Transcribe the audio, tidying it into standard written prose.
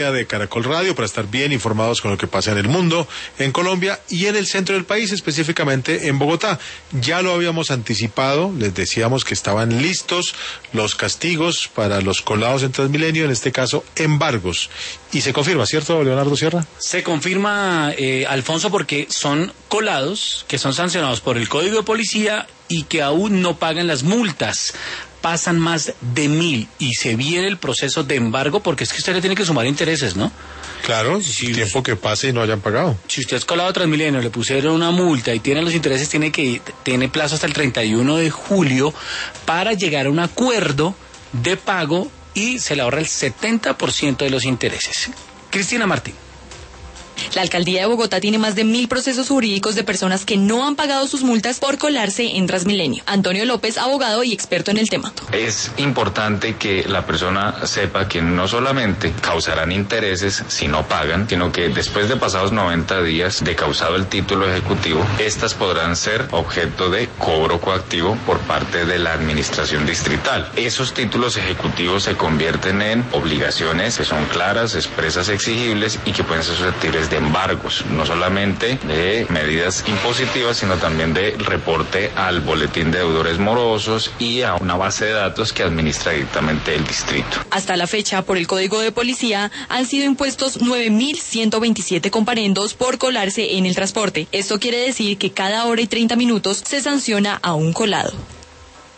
de Caracol Radio para estar bien informados con lo que pasa en el mundo, en Colombia y en el centro del país, específicamente en Bogotá. Ya lo habíamos anticipado, les decíamos que estaban listos los castigos para los colados en Transmilenio, en este caso embargos. Y se confirma, ¿cierto, Leonardo Sierra? Se confirma, Alfonso, porque son colados que son sancionados por el Código de Policía y que aún no pagan las multas. Pasan más de 1.000 y se viene el proceso de embargo, porque es que usted le tiene que sumar intereses, ¿no? Claro, si tiempo que pase y no hayan pagado. Si usted es colado a Transmilenio, le pusieron una multa y tiene los intereses, tiene plazo hasta el 31 de julio para llegar a un acuerdo de pago y se le ahorra el 70% de los intereses. Cristina Martín. La alcaldía de Bogotá tiene más de 1.000 procesos jurídicos de personas que no han pagado sus multas por colarse en Transmilenio. Antonio López, abogado y experto en el tema. Es importante que la persona sepa que no solamente causarán intereses si no pagan, sino que después de pasados 90 días de causado el título ejecutivo, estas podrán ser objeto de cobro coactivo por parte de la administración distrital. Esos títulos ejecutivos se convierten en obligaciones que son claras, expresas, exigibles y que pueden ser susceptibles de embargos, no solamente de medidas impositivas, sino también de reporte al boletín de deudores morosos y a una base de datos que administra directamente el distrito. Hasta la fecha, por el Código de Policía, han sido impuestos 9.127 comparendos por colarse en el transporte. Esto quiere decir que cada hora y 30 minutos se sanciona a un colado.